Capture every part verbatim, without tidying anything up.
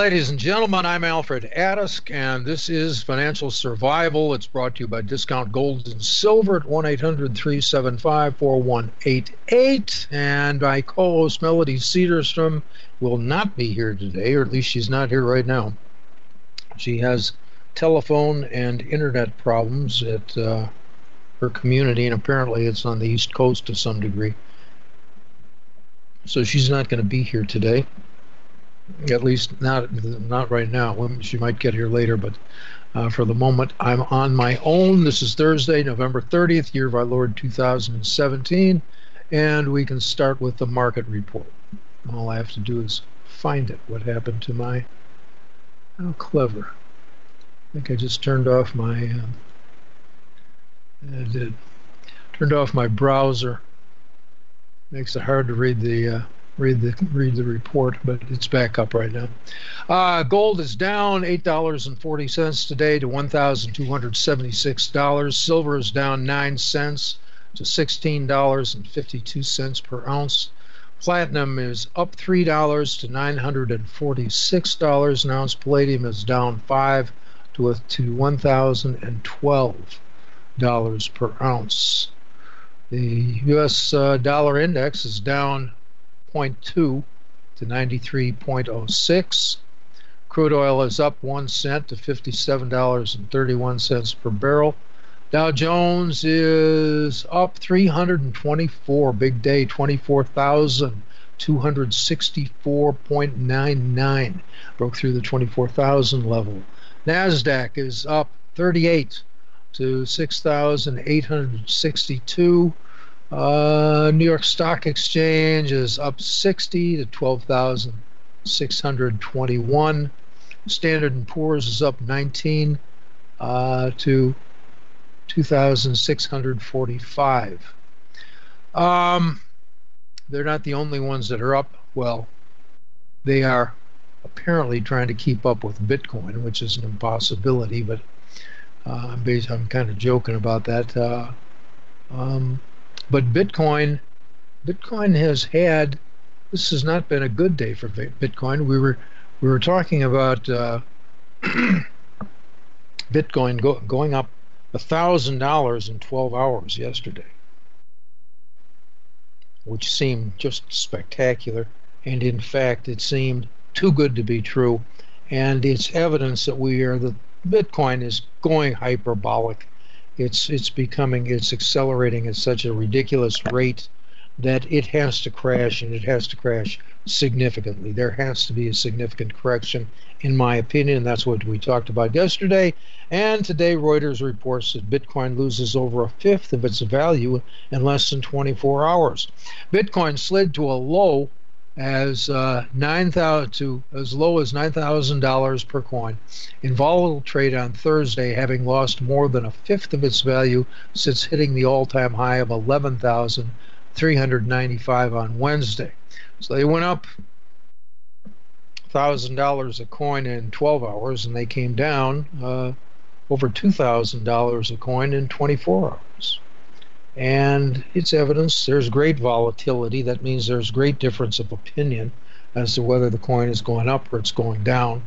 ladies and gentlemen. I'm Alfred Adisk, and this is Financial Survival. It's brought to you by Discount Gold and Silver at one eight hundred, three seven five, four one eight eight. And my co-host Melody Cedarstrom will not be here today, or at least she's not here right now. She has telephone and internet problems at uh, her community, and apparently it's on the East Coast to some degree. So she's not going to be here today. At least not not right now. She might get here later, but uh, for the moment, I'm on my own. This is Thursday, November thirtieth, year of our Lord two thousand seventeen, and we can start with the market report. All I have to do is find it. What happened to my... How clever. I think I just turned off my... Uh, I did. Turned off my browser. Makes it hard to read the... Uh, Read the read the report, but it's back up right now. Uh, gold is down eight dollars and forty cents today to one thousand two hundred seventy-six dollars. Silver is down nine cents to sixteen dollars and fifty-two cents per ounce. Platinum is up three dollars to nine hundred forty-six dollars an ounce. Palladium is down five to to one thousand twelve dollars per ounce. The U S uh, dollar index is down zero point two to ninety-three point oh six. Crude oil is up one cent to fifty-seven dollars and thirty-one cents per barrel. Dow Jones is up three hundred twenty-four, big day, twenty-four thousand two hundred sixty-four point nine nine. Broke through the twenty-four thousand level. NASDAQ is up thirty-eight to six thousand eight hundred sixty-two. Uh, New York Stock Exchange is up sixty to twelve thousand six hundred twenty-one. Standard and Poor's is up nineteen uh, to two thousand six hundred forty-five. Um, they're not the only ones that are up. Well, they are apparently trying to keep up with Bitcoin, which is an impossibility, but uh, I'm kind of joking about that. Uh, um, But Bitcoin, Bitcoin has had, this has not been a good day for Bitcoin. We were we were talking about uh, Bitcoin go, going up one thousand dollars in twelve hours yesterday, which seemed just spectacular. And in fact, it seemed too good to be true. And it's evidence that we are, the Bitcoin is going hyperbolic. It's it's becoming, it's accelerating at such a ridiculous rate that it has to crash, and it has to crash significantly. There has to be a significant correction, in my opinion. That's what we talked about yesterday. And today, Reuters reports that Bitcoin loses over a fifth of its value in less than twenty-four hours. Bitcoin slid to a low as uh, nine thousand to as low as nine thousand dollars per coin in volatile trade on Thursday, having lost more than a fifth of its value since hitting the all-time high of eleven thousand three hundred ninety-five on Wednesday. So they went up one thousand dollars a coin in twelve hours, and they came down uh, over two thousand dollars a coin in twenty-four hours. And it's evidence there's great volatility. That means there's great difference of opinion as to whether the coin is going up or it's going down.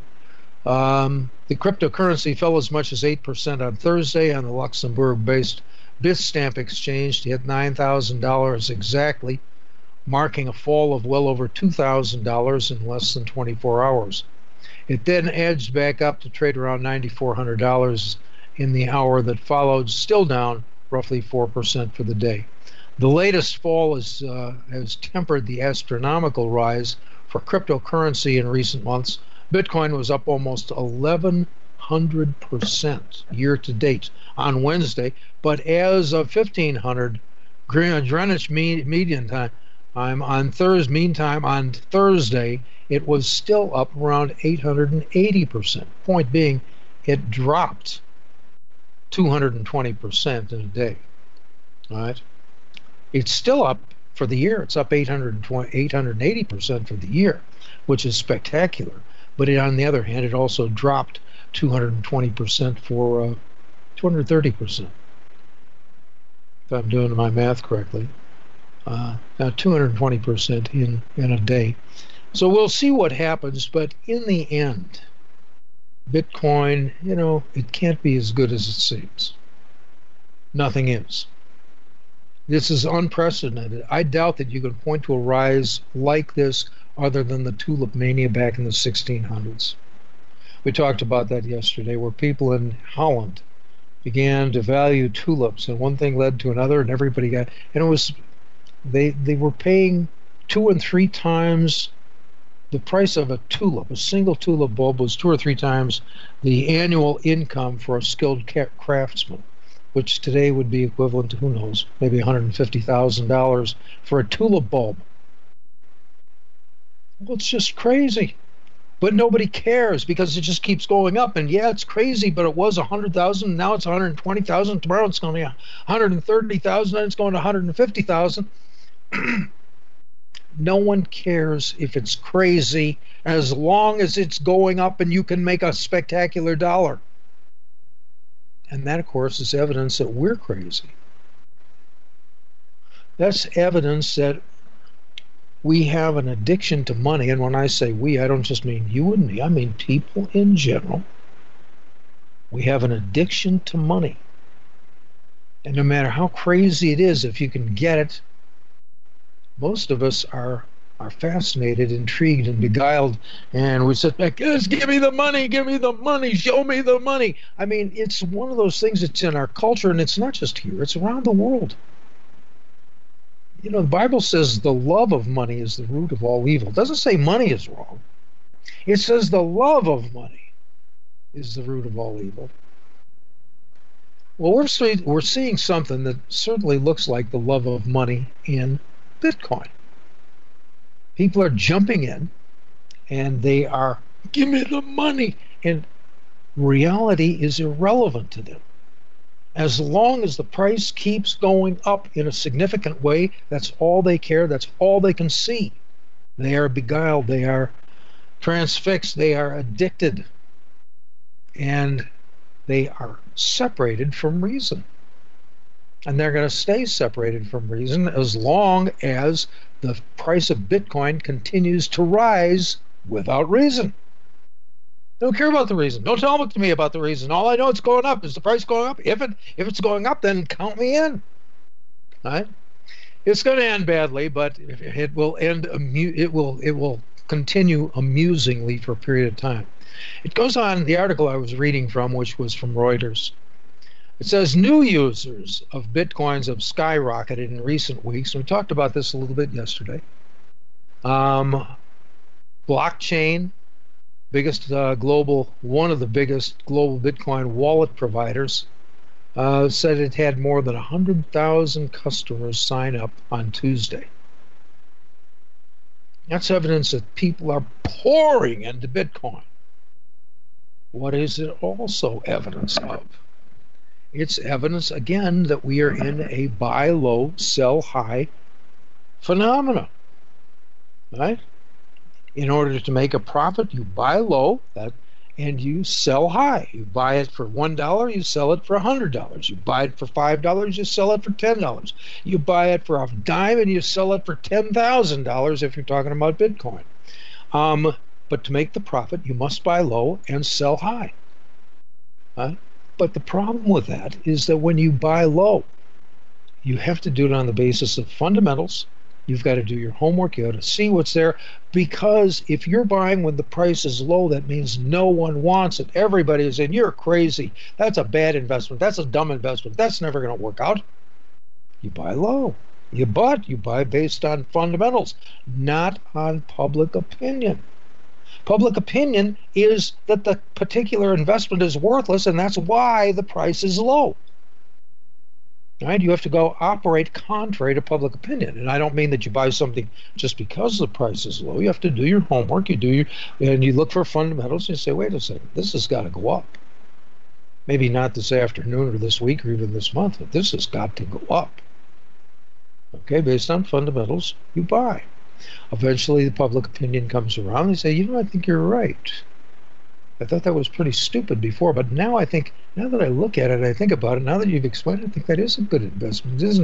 Um, the cryptocurrency fell as much as eight percent on Thursday on the Luxembourg-based Bitstamp exchange to hit nine thousand dollars exactly, marking a fall of well over two thousand dollars in less than twenty-four hours. It then edged back up to trade around nine thousand four hundred dollars in the hour that followed, still down roughly four percent for the day. The latest fall is, uh, has tempered the astronomical rise for cryptocurrency in recent months. Bitcoin was up almost eleven hundred percent year to date on Wednesday, but as of fifteen hundred Greenwich Median Time, I'm on Thursday, meantime, on Thursday, it was still up around eight hundred eighty percent. Point being, it dropped two hundred twenty percent in a day. All right. It's still up for the year. It's up eight hundred eighty percent for the year, which is spectacular. But it, on the other hand, it also dropped two hundred twenty percent for uh, two hundred thirty percent. If I'm doing my math correctly. Uh, now two hundred twenty percent in, in a day. So we'll see what happens, but in the end, Bitcoin, you know, it can't be as good as it seems. Nothing is. This is unprecedented. I doubt that you can point to a rise like this other than the tulip mania back in the sixteen hundreds. We talked about that yesterday, where people in Holland began to value tulips, and one thing led to another, and everybody got, and it was, they they were paying two and three times the price of a tulip. A single tulip bulb was two or three times the annual income for a skilled craftsman, which today would be equivalent to, who knows, maybe one hundred fifty thousand dollars for a tulip bulb. Well, it's just crazy. But nobody cares because it just keeps going up. And yeah, it's crazy, but it was one hundred thousand, now it's one hundred twenty thousand, tomorrow it's going to be one hundred thirty thousand, then it's going to one hundred fifty thousand. No one cares if it's crazy as long as it's going up and you can make a spectacular dollar. And that, of course, is evidence that we're crazy. That's evidence that we have an addiction to money. And when I say we, I don't just mean you and me. I mean people in general. We have an addiction to money. And no matter how crazy it is, if you can get it, most of us are are fascinated, intrigued, and beguiled, and we sit back, yes, give me the money, give me the money, show me the money. I mean, it's one of those things that's in our culture, and it's not just here, it's around the world. You know, the Bible says the love of money is the root of all evil. It doesn't say money is wrong. It says the love of money is the root of all evil. Well, we're, see, we're seeing something that certainly looks like the love of money in Bitcoin. People are jumping in and they are, give me the money. And reality is irrelevant to them. As long as the price keeps going up in a significant way, that's all they care. That's all they can see. They are beguiled. They are transfixed. They are addicted. And they are separated from reason. And they're going to stay separated from reason as long as the price of Bitcoin continues to rise without reason. Don't care about the reason. Don't tell me about the reason. All I know it's going up. Is the price going up? If it if it's going up, then count me in. All right? It's going to end badly, but it will end. It will it will continue amusingly for a period of time. It goes on. The article I was reading from, which was from Reuters. It says new users of Bitcoins have skyrocketed in recent weeks. We talked about this a little bit yesterday. Um, blockchain, biggest uh, global, one of the biggest global Bitcoin wallet providers, uh, said it had more than one hundred thousand customers sign up on Tuesday. That's evidence that people are pouring into Bitcoin. What is it also evidence of? It's evidence, again, that we are in a buy low, sell high phenomena. Right? In order to make a profit, you buy low that, and you sell high. You buy it for one dollar, you sell it for one hundred dollars. You buy it for five dollars, you sell it for ten dollars. You buy it for a dime, and you sell it for ten thousand dollars if you're talking about Bitcoin. Um, but to make the profit, you must buy low and sell high. Right? But the problem with that is that when you buy low, you have to do it on the basis of fundamentals. You've got to do your homework. You got to see what's there. Because if you're buying when the price is low, that means no one wants it. Everybody is saying, you're crazy. That's a bad investment. That's a dumb investment. That's never going to work out. You buy low. You bought. You buy based on fundamentals, not on public opinion. Public opinion is that the particular investment is worthless, and that's why the price is low. Right? You have to go operate contrary to public opinion. And I don't mean that you buy something just because the price is low. You have to do your homework. You do your, and you look for fundamentals, and you say, wait a second, this has got to go up. Maybe not this afternoon or this week or even this month, but this has got to go up. Okay, based on fundamentals, you buy. Eventually, the public opinion comes around. They say, you know, I think you're right. I thought that was pretty stupid before, but now I think, now that I look at it, I think about it, now that you've explained it, I think that is a good investment, isn't it?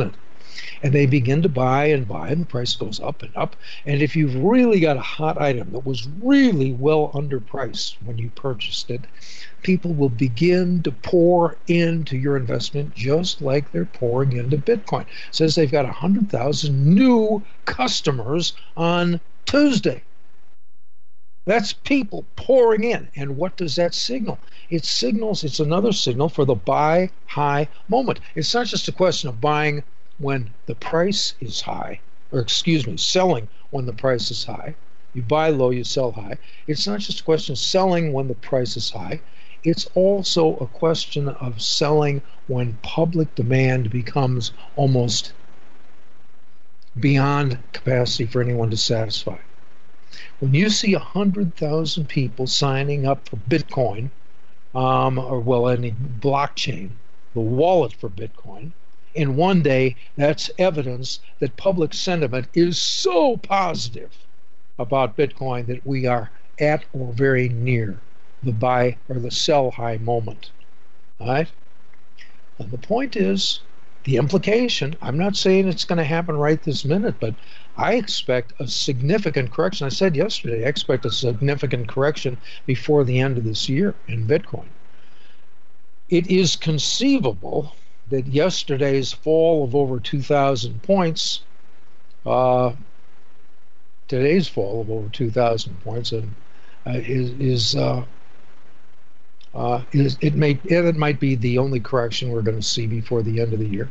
And they begin to buy and buy, and the price goes up and up. And if you've really got a hot item that was really well underpriced when you purchased it, people will begin to pour into your investment just like they're pouring into Bitcoin. It says they've got one hundred thousand new customers on Tuesday. That's people pouring in. And what does that signal? It signals, it's another signal for the buy high moment. It's not just a question of buying when the price is high, or excuse me, selling when the price is high. You buy low, you sell high. It's not just a question of selling when the price is high. It's also a question of selling when public demand becomes almost beyond capacity for anyone to satisfy. When you see one hundred thousand people signing up for Bitcoin, um, or well, any blockchain, the wallet for Bitcoin, in one day, that's evidence that public sentiment is so positive about Bitcoin that we are at or very near the buy or the sell high moment. All right? And the point is, the implication, I'm not saying it's going to happen right this minute, but I expect a significant correction. I said yesterday, I expect a significant correction before the end of this year in Bitcoin. It is conceivable that yesterday's fall of over two thousand points, uh, today's fall of over two thousand points, and uh, is, is, uh, uh, is it may it might be the only correction we're going to see before the end of the year.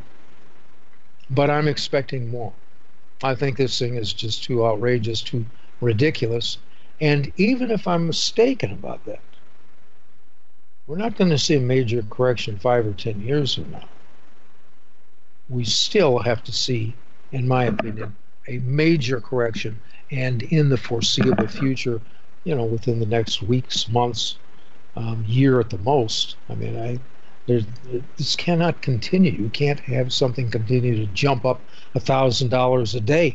But I'm expecting more. I think this thing is just too outrageous, too ridiculous. And even if I'm mistaken about that, we're not going to see a major correction five or ten years from now. We still have to see, in my opinion, a major correction, and in the foreseeable future, you know, within the next weeks, months, um, year at the most. I mean, I there's, this cannot continue. You can't have something continue to jump up a thousand dollars a day.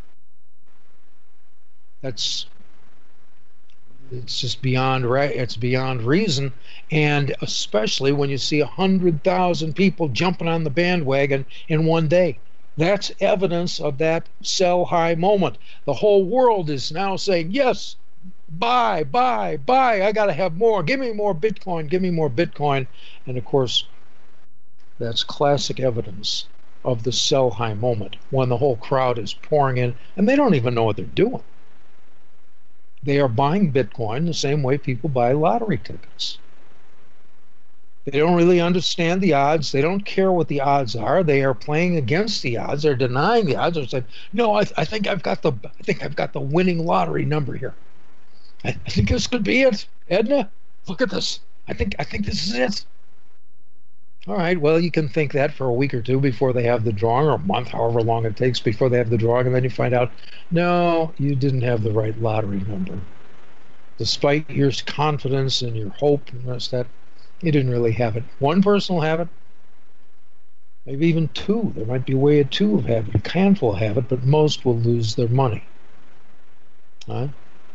That's it's just beyond right. It's beyond reason, and especially when you see a hundred thousand people jumping on the bandwagon in one day. That's evidence of that sell high moment. The whole world is now saying, yes, buy, buy, buy. I got to have more. Give me more Bitcoin. Give me more Bitcoin. And of course, that's classic evidence of the sell high moment when the whole crowd is pouring in and they don't even know what they're doing. They are buying Bitcoin the same way people buy lottery tickets. They don't really understand the odds. They don't care what the odds are. They are playing against the odds. They're denying the odds. They're saying, "No, I, th- I think I've got the I think I've got the winning lottery number here. I, I think this could be it, Edna. Look at this. I think I think this is it." All right. Well, you can think that for a week or two before they have the drawing, or a month, however long it takes before they have the drawing, and then you find out, no, you didn't have the right lottery number. Despite your confidence and your hope and the rest of that, you didn't really have it. One person will have it, maybe even two. There might be a way of two of having it. A handful will have it, but most will lose their money. Huh?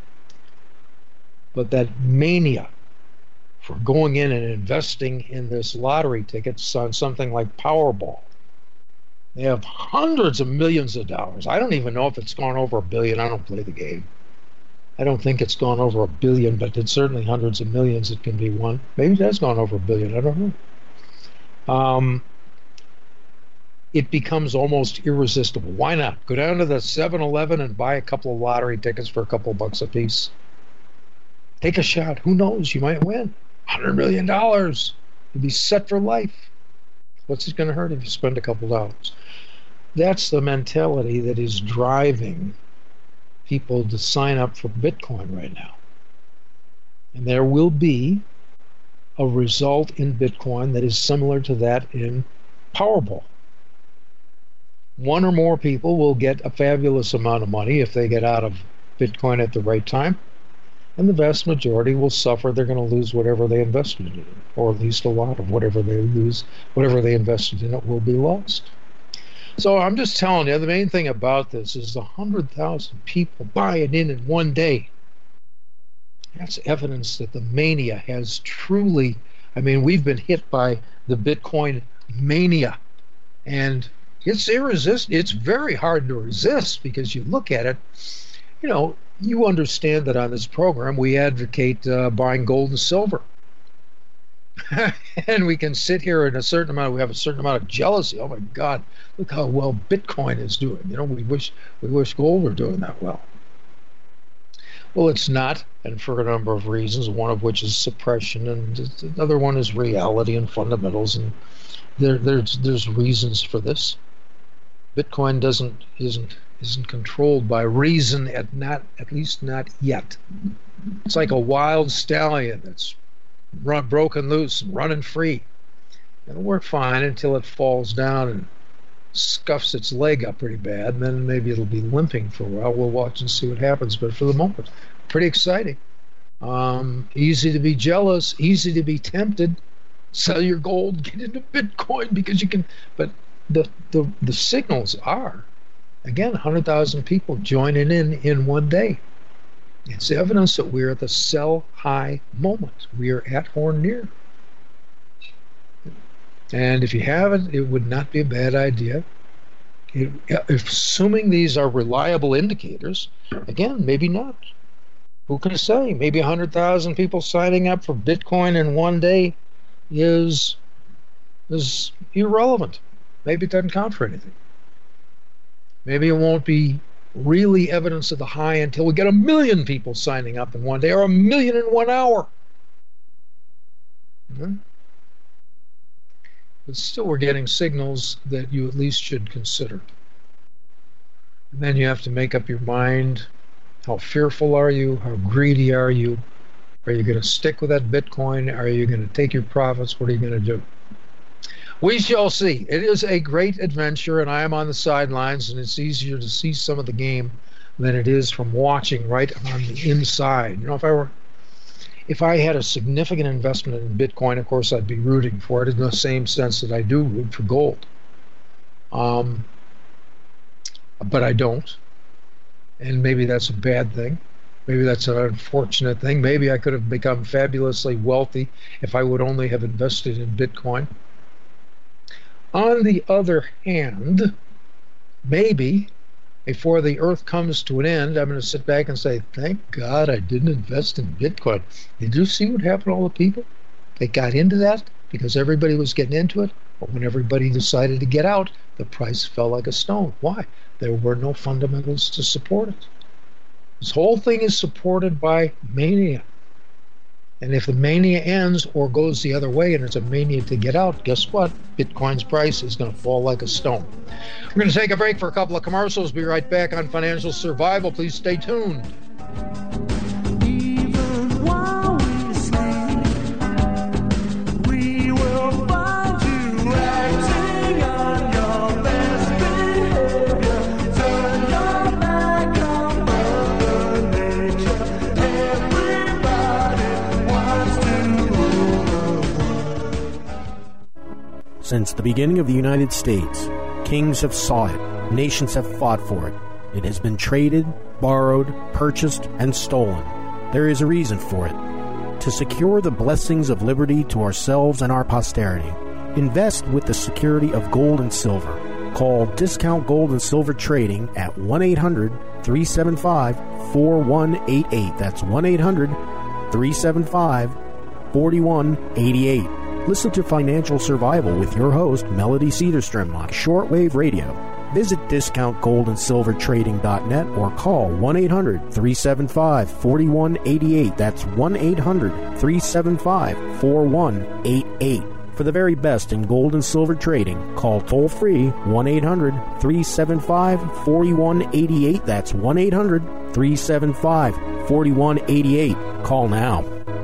But that mania for going in and investing in this lottery tickets on something like Powerball. They have hundreds of millions of dollars. I don't even know if it's gone over a billion. I don't play the game. I don't think it's gone over a billion, but it's certainly hundreds of millions it can be won. Maybe it has gone over a billion. I don't know. Um, it becomes almost irresistible. Why not? Go down to the seven eleven and buy a couple of lottery tickets for a couple of bucks a piece. Take a shot. Who knows? You might win. one hundred million dollars. You'll be set for life. What's it going to hurt if you spend a couple dollars? That's the mentality that is driving people to sign up for Bitcoin right now. And there will be a result in Bitcoin that is similar to that in Powerball. One or more people will get a fabulous amount of money if they get out of Bitcoin at the right time. And the vast majority will suffer. They're going to lose whatever they invested in it, or at least a lot of whatever they lose, whatever they invested in it will be lost. So I'm just telling you, the main thing about this is one hundred thousand people buying in in one day. That's evidence that the mania has truly, I mean, we've been hit by the Bitcoin mania. And It's irresistible. It's very hard to resist because you look at it, you know, you understand that on this program we advocate uh, buying gold and silver. And we can sit here in a certain amount, we have a certain amount of jealousy. Oh my God, look how well Bitcoin is doing. You know, we wish we wish gold were doing that well. Well, it's not, and for a number of reasons, one of which is suppression, and another one is reality and fundamentals, and there, there's there's reasons for this. Bitcoin doesn't isn't isn't controlled by reason, at not at least not yet. It's like a wild stallion that's run, broken loose and running free. It'll work fine until it falls down and scuffs its leg up pretty bad, and then maybe it'll be limping for a while. We'll watch and see what happens. But for the moment, pretty exciting. Um, easy to be jealous, easy to be tempted. Sell your gold, get into Bitcoin because you can. But the the, the signals are, again, one hundred thousand people joining in in one day. It's evidence that we're at the sell high moment. We are at or near. And if you haven't, it would not be a bad idea. It, if assuming these are reliable indicators, again, maybe not. Who can say? Maybe one hundred thousand people signing up for Bitcoin in one day is is irrelevant. Maybe it doesn't count for anything. Maybe it won't be really evidence of the high until we get a million people signing up in one day, or a million in one hour. Mm-hmm. But still, we're getting signals that you at least should consider. And then you have to make up your mind. How fearful are you? How greedy are you? Are you going to stick with that Bitcoin? Are you going to take your profits? What are you going to do? We shall see. It is a great adventure, and I am on the sidelines, and it's easier to see some of the game than it is from watching right on the inside. You know, if I were, if I had a significant investment in Bitcoin, of course, I'd be rooting for it in the same sense that I do root for gold. Um, but I don't, and maybe that's a bad thing. Maybe that's an unfortunate thing. Maybe I could have become fabulously wealthy if I would only have invested in Bitcoin. On the other hand, maybe before the earth comes to an end, I'm going to sit back and say, thank God I didn't invest in Bitcoin. Did you see what happened to all the people? They got into that because everybody was getting into it, but when everybody decided to get out, the price fell like a stone. Why? There were no fundamentals to support it. This whole thing is supported by mania. And if the mania ends or goes the other way and it's a mania to get out, guess what? Bitcoin's price is going to fall like a stone. We're going to take a break for a couple of commercials. Be right back on Financial Survival. Please stay tuned. Even while we sleep, we will find you acting on your best behavior. Turn your back on Mother Nature. Everybody wants to rule the world. Since the beginning of the United States, kings have sought it, nations have fought for it. It has been traded, borrowed, purchased, and stolen. There is a reason for it. To secure the blessings of liberty to ourselves and our posterity, invest with the security of gold and silver. Call Discount Gold and Silver Trading at one eight hundred, three seven five, four one eight eight. That's one eight hundred, three seven five, four one eight eight. Listen to Financial Survival with your host, Melody Cedarstrom, on shortwave radio. Visit discount gold and silver trading dot net or call one eight hundred, three seven five, four one eight eight. That's one eight hundred, three seven five, four one eight eight. For the very best in gold and silver trading, call toll-free one eight hundred, three seven five, four one eight eight. That's one eight hundred, three seven five, four one eight eight. Call now.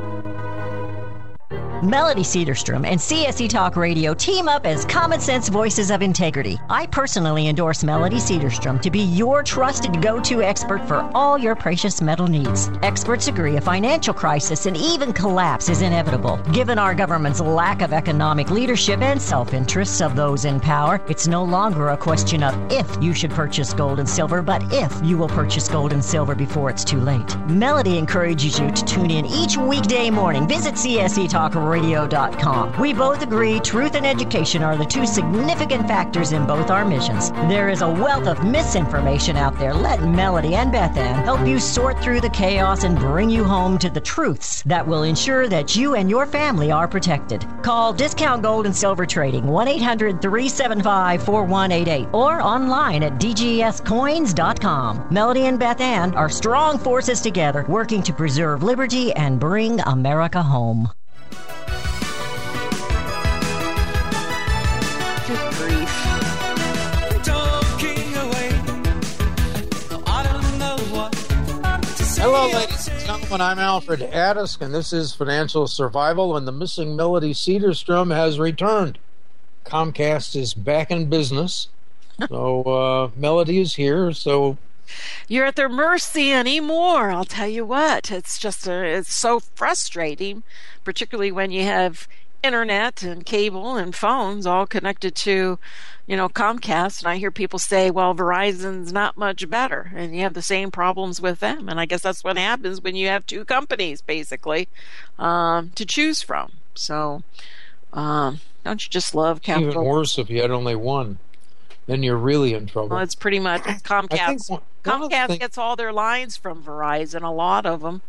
Melody Cedarstrom and C S E Talk Radio team up as common sense voices of integrity. I personally endorse Melody Cedarstrom to be your trusted go-to expert for all your precious metal needs. Experts agree a financial crisis and even collapse is inevitable. Given our government's lack of economic leadership and self-interests of those in power, it's no longer a question of if you should purchase gold and silver, but if you will purchase gold and silver before it's too late. Melody encourages you to tune in each weekday morning. Visit C S E Talk radio dot com. We both agree truth and education are the two significant factors in both our missions. There is a wealth of misinformation out there. Let Melody and Beth Ann help you sort through the chaos and bring you home to the truths that will ensure that you and your family are protected. Call Discount Gold and Silver Trading, one eight hundred three seven five four one eight eight, or online at d g s coins dot com. Melody and Beth Ann are strong forces together, working to preserve liberty and bring America home. Good grief. Hello, ladies and gentlemen. I'm Alfred Addis, and this is Financial Survival, and the missing Melody Cedarstrom has returned. Comcast is back in business, so uh, Melody is here, so... You're at their mercy anymore. I'll tell you what. It's just a, it's so frustrating, particularly when you have internet and cable and phones all connected to, you know, Comcast. And I hear people say, well, Verizon's not much better. And you have the same problems with them. And I guess that's what happens when you have two companies, basically, um, to choose from. So um, don't you just love capital? Even worse if you had only one. Then you're really in trouble. Well, it's pretty much Comcast. one, one Comcast thing, gets all their lines from Verizon, a lot of them.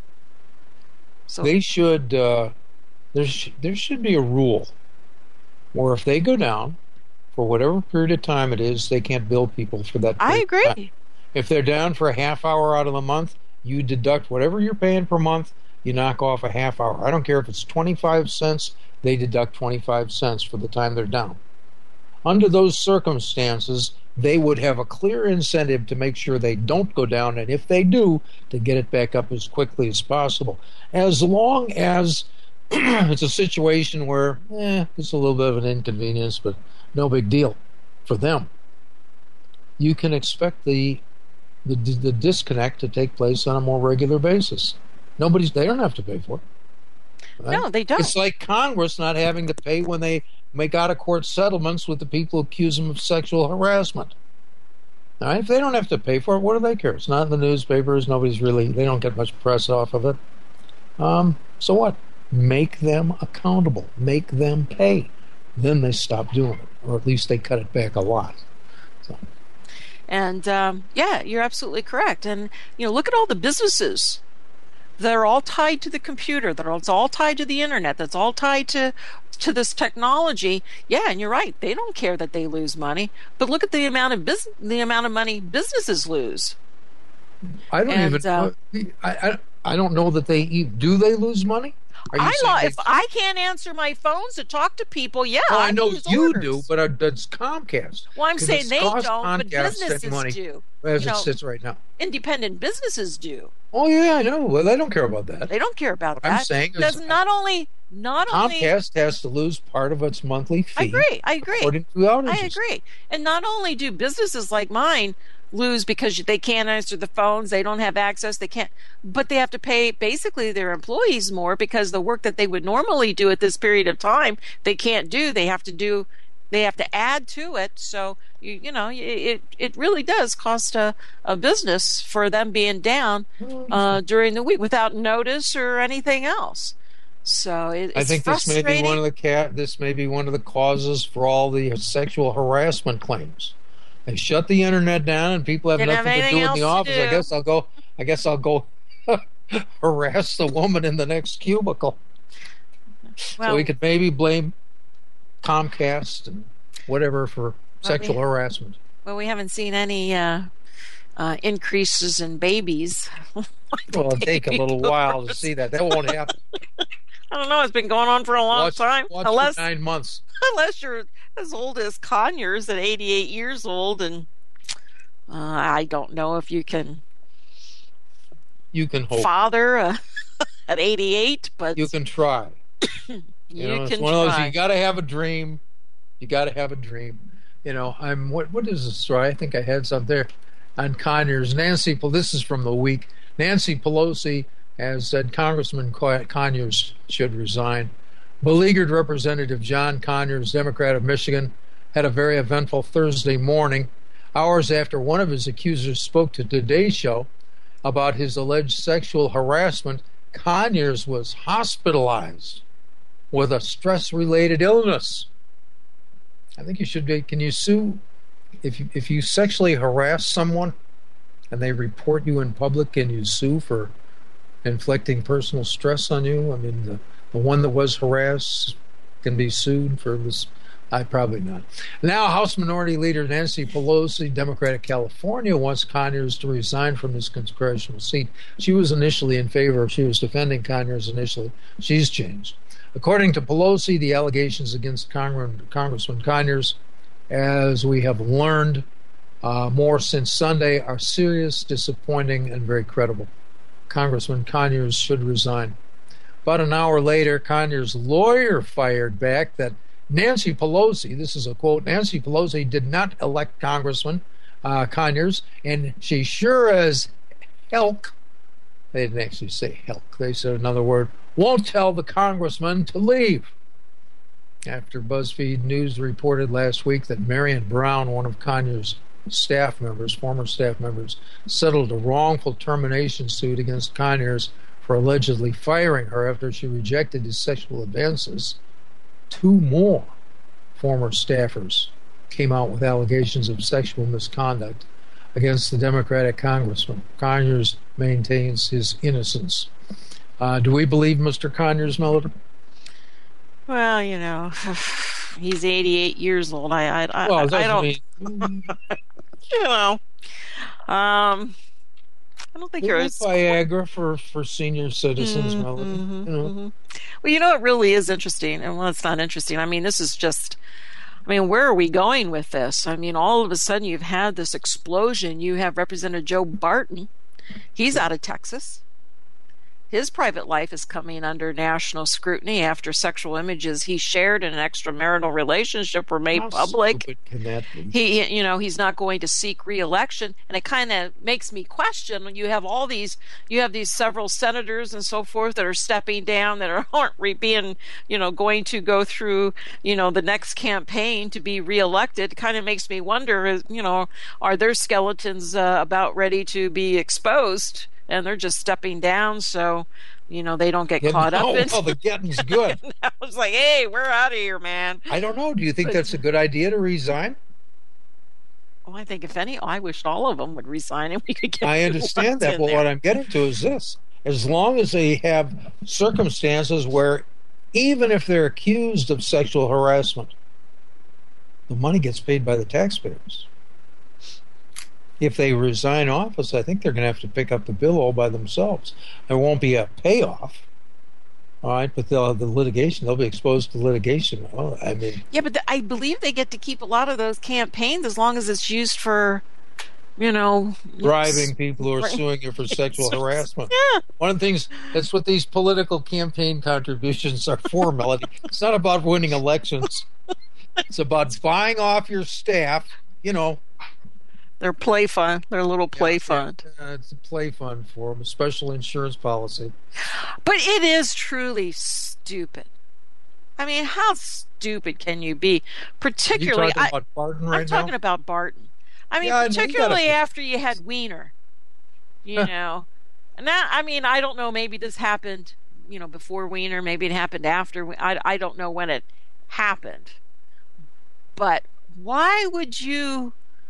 So they should. Uh, there, sh- there should be a rule where if they go down for whatever period of time it is, they can't bill people for that. I agree. Time. If they're down for a half hour out of the month, you deduct whatever you're paying per month. You knock off a half hour. I don't care if it's twenty-five cents. They deduct twenty-five cents for the time they're down. Under those circumstances, they would have a clear incentive to make sure they don't go down, and if they do, to get it back up as quickly as possible. As long as it's a situation where, eh, it's a little bit of an inconvenience, but no big deal for them. You can expect the the, the disconnect to take place on a more regular basis. Nobody's, they don't have to pay for it. Right? No, they don't. It's like Congress not having to pay when they make out-of-court settlements with the people who accuse them of sexual harassment. All right? If they don't have to pay for it, what do they care? It's not in the newspapers. Nobody's really, they don't get much press off of it. Um, so what? Make them accountable. Make them pay. Then they stop doing it, or at least they cut it back a lot. So. And um, yeah, you're absolutely correct. And you know, look at all the businesses. They're all tied to the computer. They're all, it's all tied to the internet. That's all tied to to this technology. Yeah, and you're right. They don't care that they lose money. But look at the amount of bus- the amount of money businesses lose. I don't And, even. uh, I, I I don't know that they eat. Do they lose money? Are you I saying lo- they- if I can't answer my phones to talk to people, yeah, Well, I know lose you orders. do, but uh, that's Comcast. Well, I'm 'Cause saying it's they cost don't, but Comcast any businesses money do. as You it know, sits right now. independent businesses do. Oh yeah, I know. Well, they don't care about that. They don't care about What that. I'm saying is because not only not only Comcast has to lose part of its monthly fee. I agree. I agree. According to outages. I agree. And not only do businesses like mine lose because they can't answer the phones, they don't have access, they can't, but they have to pay basically their employees more because the work that they would normally do at this period of time, they can't do. They have to do, they have to add to it. So, you, you know, it it really does cost a, a business for them being down uh, during the week without notice or anything else. So it, it's I think this may frustrating. be one of the cat. This may be one of the causes for all the sexual harassment claims. They shut the internet down, and people have Didn't have nothing to do anything in the else to office. I do. guess I'll go. I guess I'll go harass the woman in the next cubicle. Well, So we could maybe blame Comcast and whatever for sexual we- harassment. well, we haven't seen any uh, uh, increases in babies. Well, it'll take a little while to see that. That won't happen. I don't know. It's been going on for a long Watch, time. watch unless for nine months. unless you're as old as Conyers at eighty-eight years old, and uh, I don't know if you can You can hope. father uh, at eighty-eight, but You can try. you You know, it's can one of those. try. You got to have a dream. You got to have a dream. You know, I'm. What? What is this story? I think I had some there on Conyers. Nancy. Well, this is from the week. Nancy Pelosi has said Congressman Conyers should resign. Beleaguered Representative John Conyers, Democrat of Michigan, had a very eventful Thursday morning, hours after one of his accusers spoke to Today's Show about his alleged sexual harassment. Conyers was hospitalized. with a stress-related illness. I think you should be. Can you sue if you, if you sexually harass someone and they report you in public? Can you sue for inflicting personal stress on you? I mean, the, the one that was harassed can be sued for this. I probably not. Now, House Minority Leader Nancy Pelosi, Democratic California, wants Conyers to resign from his congressional seat. She was initially in favor. She was defending Conyers initially. She's changed. According to Pelosi, the allegations against Cong- Congressman Conyers, as we have learned uh, more since Sunday, are serious, disappointing, and very credible. Congressman Conyers should resign. About an hour later, Conyers' lawyer fired back that Nancy Pelosi, this is a quote, Nancy Pelosi did not elect Congressman uh, Conyers, and she sure as helk, they didn't actually say helk, they said another word, won't tell the congressman to leave. After BuzzFeed News reported last week that Marion Brown, one of Conyers' staff members, former staff members, settled a wrongful termination suit against Conyers for allegedly firing her after she rejected his sexual advances, two more former staffers came out with allegations of sexual misconduct against the Democratic congressman. Conyers maintains his innocence. Uh, do we believe Mister Conyers, Melody? Well, you know, he's eighty-eight years old. I, I, I, well, I don't, mean, you know, um, I don't think you're as Viagra for, for senior citizens, Mm, Melody. mhm, You know. mhm. Well, you know, it really is interesting. And well, it's not interesting. I mean, this is just, I mean, where are we going with this? I mean, all of a sudden you've had this explosion. You have Representative Joe Barton. He's out of Texas. His private life is coming under national scrutiny after sexual images he shared in an extramarital relationship were made How public. stupid can that be? He, you know, he's not going to seek re-election, and it kind of makes me question. When you have all these, you have these several senators and so forth that are stepping down, that are, aren't re- being, you know, going to go through, you know, the next campaign to be re-elected. It kind of makes me wonder, is, you know, are their skeletons uh, about ready to be exposed? And they're just stepping down, so you know they don't get Yeah, caught no, up in. well, the getting's good. I was like, "Hey, we're out of here, man." I don't know. Do you think that's a good idea to resign? Well, I think if any, I wish all of them would resign and we could get. I new understand ones that, in but there. what I'm getting to is this. As long as they have circumstances where, even if they're accused of sexual harassment, the money gets paid by the taxpayers. If they resign office, I think they're going to have to pick up the bill all by themselves. There won't be a payoff, all right, but they'll have the litigation. They'll be exposed to litigation. Oh, I mean, Yeah, but the, I believe they get to keep a lot of those campaigns as long as it's used for, you know, bribing people who are Right. suing you for sexual harassment. Yeah. One of the things, that's what these political campaign contributions are for, Melody. It's not about winning elections. It's about buying off your staff, you know. Their play fund, their little play Yeah, fund. Uh, it's a play fund for them, a special insurance policy. But it is truly stupid. I mean, how stupid can you be? Are you Particularly, talking I, about Barton I'm right talking now? about Barton. I mean, Yeah, I know, you particularly gotta- after you had Wiener, you know. And that, I mean, I don't know. Maybe this happened, you know, before Wiener. Maybe it happened after. I, I don't know when it happened. But why would you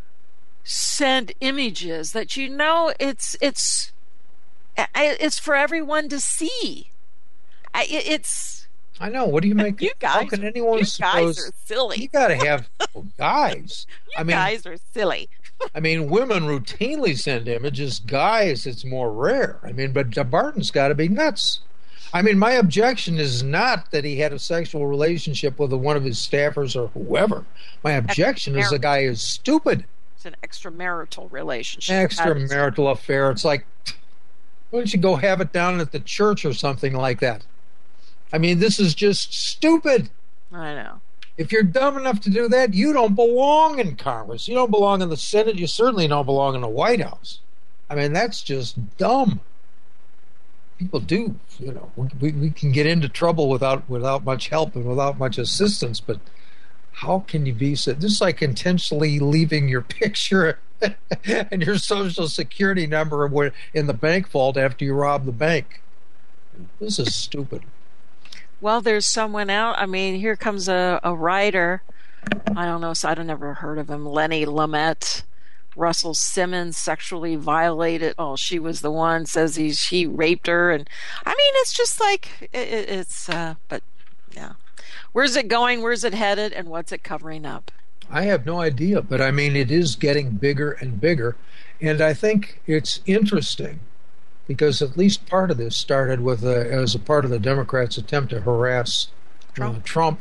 send images that you know it's it's it's for everyone to see? I, it- it's I know. What do you make? you guys. How can anyone you suppose? guys are silly. You got to have oh, guys. You I mean, guys are silly. I mean, women routinely send images. Guys, it's more rare. I mean, but Barton's got to be nuts. I mean, my objection is not that he had a sexual relationship with one of his staffers or whoever. My objection is the guy is stupid. It's an extramarital relationship. That is- Extramarital affair. It's like, why don't you go have it down at the church or something like that? I mean, this is just stupid. I know. If you're dumb enough to do that, you don't belong in Congress. You don't belong in the Senate. You certainly don't belong in the White House. I mean, that's just dumb. People do, you know, we, we can get into trouble without without much help and without much assistance, but how can you be so? This is like intentionally leaving your picture and your social security number in the bank vault after you rob the bank. This is stupid. Well, there's someone out. I mean, here comes a, a writer. I don't know. So I'd never heard of him. Lenny Lamette. Russell Simmons sexually violated. Oh, she was the one. Says he's he raped her, and I mean, it's just like it, it, it's. Uh, but yeah, where's it going? Where's it headed? And what's it covering up? I have no idea, but I mean, it is getting bigger and bigger, and I think it's interesting because at least part of this started with a, as a part of the Democrats' attempt to harass Trump. Uh, Trump.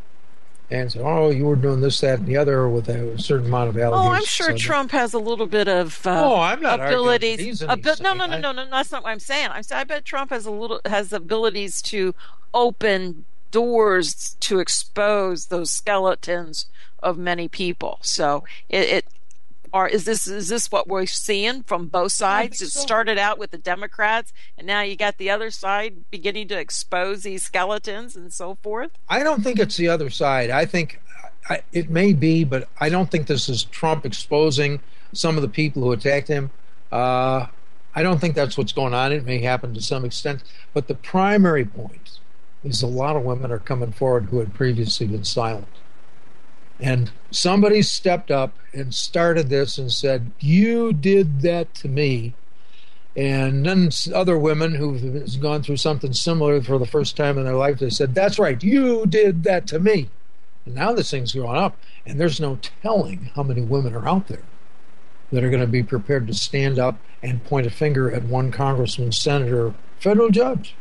And said, "Oh, you were doing this, that, and the other," with a certain amount of allegations. Oh, I'm sure so Trump has a little bit of uh, oh, I'm not abilities. He's Abi- no, no, no, no, no. That's not what I'm saying. I'm saying I bet Trump has a little has abilities to open doors to expose those skeletons of many people. So it. it Or is this is this what we're seeing from both sides? It so. started out with the Democrats, and now you got the other side beginning to expose these skeletons and so forth? I don't think it's the other side. I think I, it may be, but I don't think this is Trump exposing some of the people who attacked him. Uh, I don't think that's what's going on. It may happen to some extent. But the primary point is a lot of women are coming forward who had previously been silent. And somebody stepped up and started this and said, "You did that to me." And then other women who've gone through something similar for the first time in their life, they said, "That's right, you did that to me." And now this thing's going up, and there's no telling how many women are out there that are going to be prepared to stand up and point a finger at one congressman, senator, federal judge,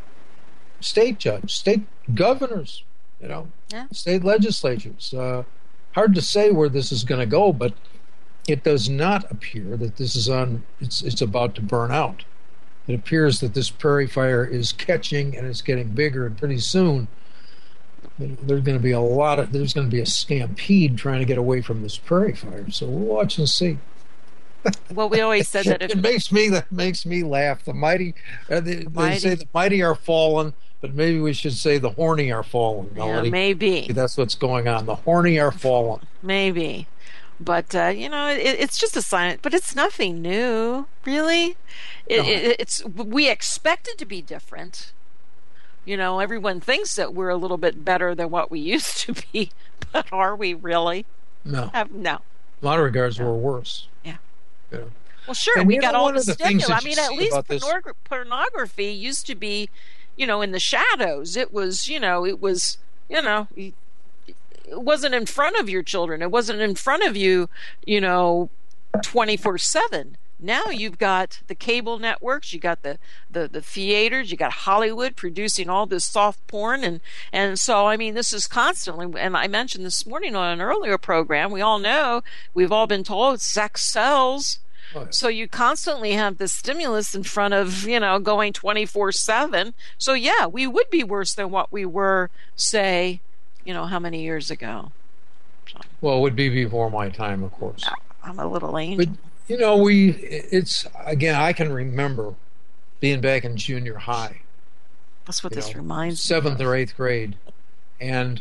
state judge, state governors. You know, yeah. State legislatures. Uh, hard to say where this is going to go, but it does not appear that this is on. It's it's about to burn out. It appears that this prairie fire is catching and it's getting bigger, and pretty soon you know, there's going to be a lot of. There's going to be a stampede trying to get away from this prairie fire. So we'll watch and see. Well, we always said that if it makes me that makes me laugh. The mighty, uh, they, they mighty. say the mighty are fallen. But maybe we should say the horny are fallen, Melody. Yeah, maybe. That's what's going on. The horny are fallen. Maybe. But, uh, you know, it, it's just a sign. But it's nothing new, really. It, No. it, it's we expect it to be different. You know, everyone thinks that we're a little bit better than what we used to be. But are we really? No. Have, no. A lot of regards, we're worse. Yeah. You know. Well, sure, And we you got know, all one the of the things stimulus. that I you mean, at see least about this- pornog- pornography used to be, you know, in the shadows. It was, you know, it was, you know, it wasn't in front of your children. It wasn't in front of you, you know, twenty-four seven. Now you've got the cable networks, you got the, the, the theaters, you got Hollywood producing all this soft porn. And, and so, I mean, this is constantly, and I mentioned this morning on an earlier program, we all know, we've all been told sex sells. Oh, yeah. So you constantly have the stimulus in front of, you know, going twenty-four seven. So, yeah, we would be worse than what we were, say, you know, how many years ago? So, Well, it would be before my time, of course. I'm a little angel. But, you know, we, it's, again, I can remember being back in junior high. That's what you this know, reminds seventh me or eighth grade, and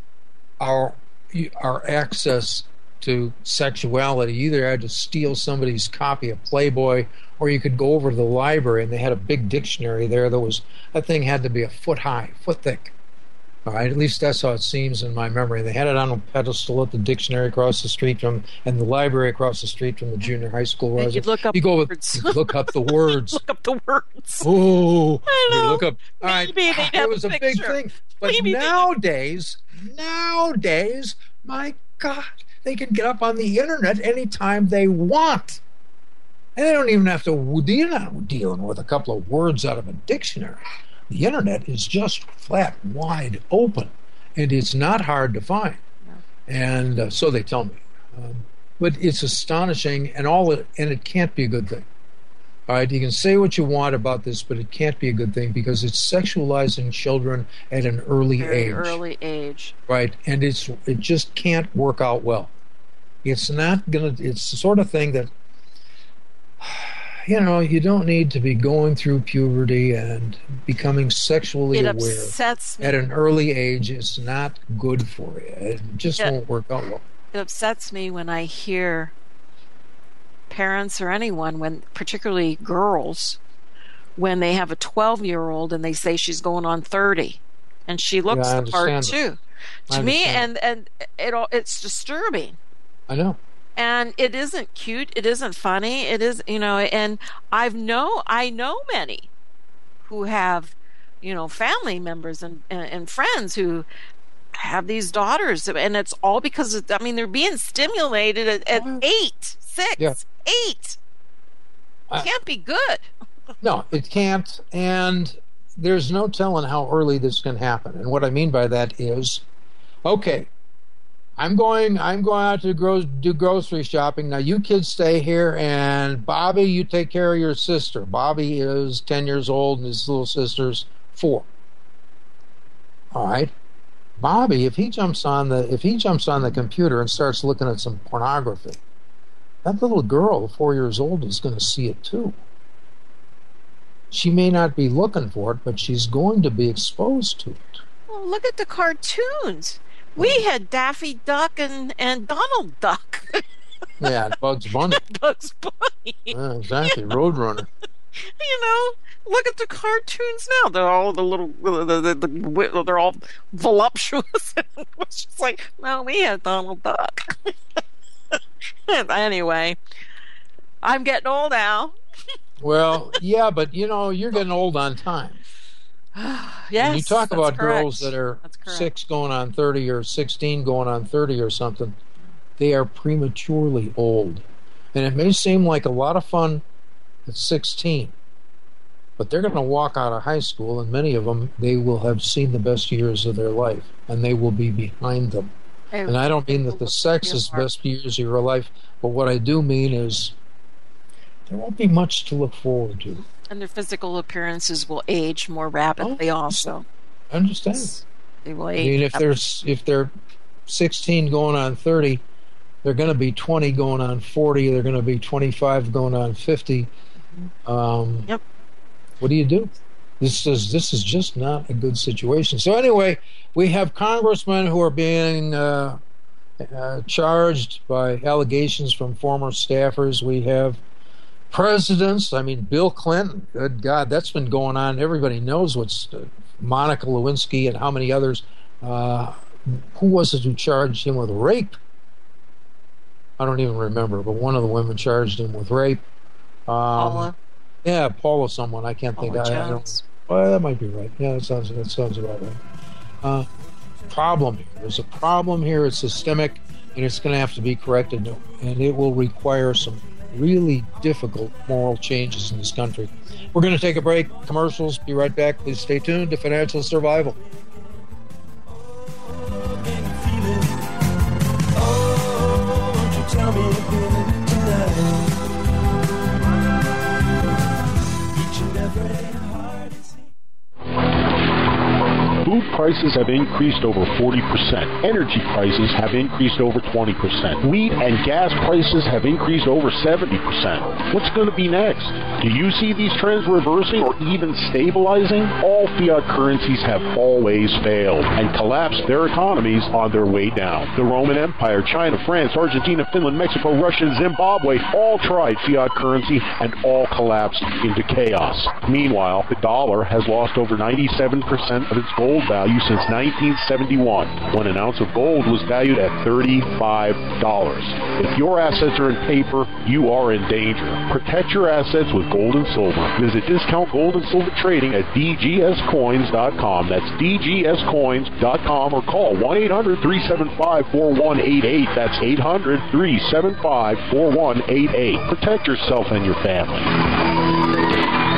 our our access to sexuality, you either had to steal somebody's copy of Playboy, or you could go over to the library and they had a big dictionary there that was, that thing had to be a foot high, foot thick. All right, at least that's how it seems in my memory. They had it on a pedestal at the dictionary across the street from, and the library across the street from the junior high school. where I And was you'd at. look up you go the with, words. you look up the words. Look up the words. Oh, I you know. look up. All right, Maybe they'd have it was a a big picture. thing. But Maybe they'd have- nowadays, nowadays, my God, they can get up on the internet anytime they want. And they don't even have to deal not dealing with a couple of words out of a dictionary. The internet is just flat, wide open, and it's not hard to find. And uh, so they tell me. Um, but it's astonishing, and all it, and it can't be a good thing. All right, you can say what you want about this, but it can't be a good thing because it's sexualizing children at an early Very age. early age. Right, and it's it just can't work out well. It's not gonna. It's the sort of thing that, you know, you don't need to be going through puberty and becoming sexually It aware upsets me. at an early age. It's not good for you. It just Yeah. won't work out well. It upsets me when I hear parents or anyone, when particularly girls, when they have a twelve-year-old and they say she's going on thirty. and she looks Yeah, I the part understand too. I To me, understand. and and it all it's disturbing. I know. And it isn't cute. It isn't funny. It is, you know, and I've know, I know many who have, you know, family members and, and, and friends who have these daughters. And it's all because, of, I mean, they're being stimulated at, at Oh, eight, six, yeah. eight. I- Can't be good. No, it can't. And there's no telling how early this can happen. And what I mean by that is, okay, I'm going. I'm going out to gro- do grocery shopping. Now, you kids stay here, and Bobby, you take care of your sister. Bobby is ten years old, and his little sister's four. All right, Bobby, if he jumps on the if he jumps on the computer and starts looking at some pornography, that little girl, four years old, is going to see it too. She may not be looking for it, but she's going to be exposed to it. Well, look at the cartoons. We had Daffy Duck and, and Donald Duck. Yeah, Bugs Bunny. Bugs Bunny. Yeah, exactly, Roadrunner. You know, look at the cartoons now. They're all the little, the, the, the, the they're all voluptuous. It's just like, no, we had Donald Duck. Anyway, I'm getting old now. Well, yeah, but you know, you're getting old on time. Yes, When you talk that's about correct. girls that are That's correct. six going on thirty or sixteen going on thirty or something, they are prematurely old. And it may seem like a lot of fun at sixteen, but they're going to walk out of high school, and many of them, they will have seen the best years of their life, and they will be behind them. And I don't mean that the sex is best years of your life, but what I do mean is there won't be much to look forward to. And their physical appearances will age more rapidly Oh, also. I understand. They will I age. mean, if up- they're if they're sixteen going on thirty, they're going to be twenty going on forty. They're going to be twenty-five going on fifty. Um, Yep. What do you do? This is this is just not a good situation. So anyway, we have congressmen who are being uh, uh, charged by allegations from former staffers. We have presidents. I mean, Bill Clinton. Good God, that's been going on. Everybody knows what's uh, Monica Lewinsky and how many others. Uh, who was it who charged him with rape? I don't even remember, but one of the women charged him with rape. Um, Paula. Yeah, Paula someone. I can't think. Paula I, I don't. Jones. Well, that might be right. Yeah, that sounds that sounds about right. Uh, problem here. There's a problem here. It's systemic, and it's going to have to be corrected, and it will require some really difficult moral changes in this country. We're going to take a break. Commercials. Be right back. Please stay tuned to Financial Survival. Tell me again tonight. Each and every heart is Food prices have increased over forty percent. Energy prices have increased over twenty percent. Wheat and gas prices have increased over seventy percent. What's going to be next? Do you see these trends reversing or even stabilizing? All fiat currencies have always failed and collapsed their economies on their way down. The Roman Empire, China, France, Argentina, Finland, Mexico, Russia, and Zimbabwe all tried fiat currency and all collapsed into chaos. Meanwhile, the dollar has lost over ninety-seven percent of its gold value since nineteen seventy-one, when an ounce of gold was valued at thirty-five dollars. If your assets are in paper, you are in danger. Protect your assets with gold and silver. Visit Discount Gold and Silver Trading at d g s coins dot com. That's d g s coins dot com, or call one eight hundred, three seven five, four one eight eight. That's eight hundred, three seven five, four one eight eight. Protect yourself and your family.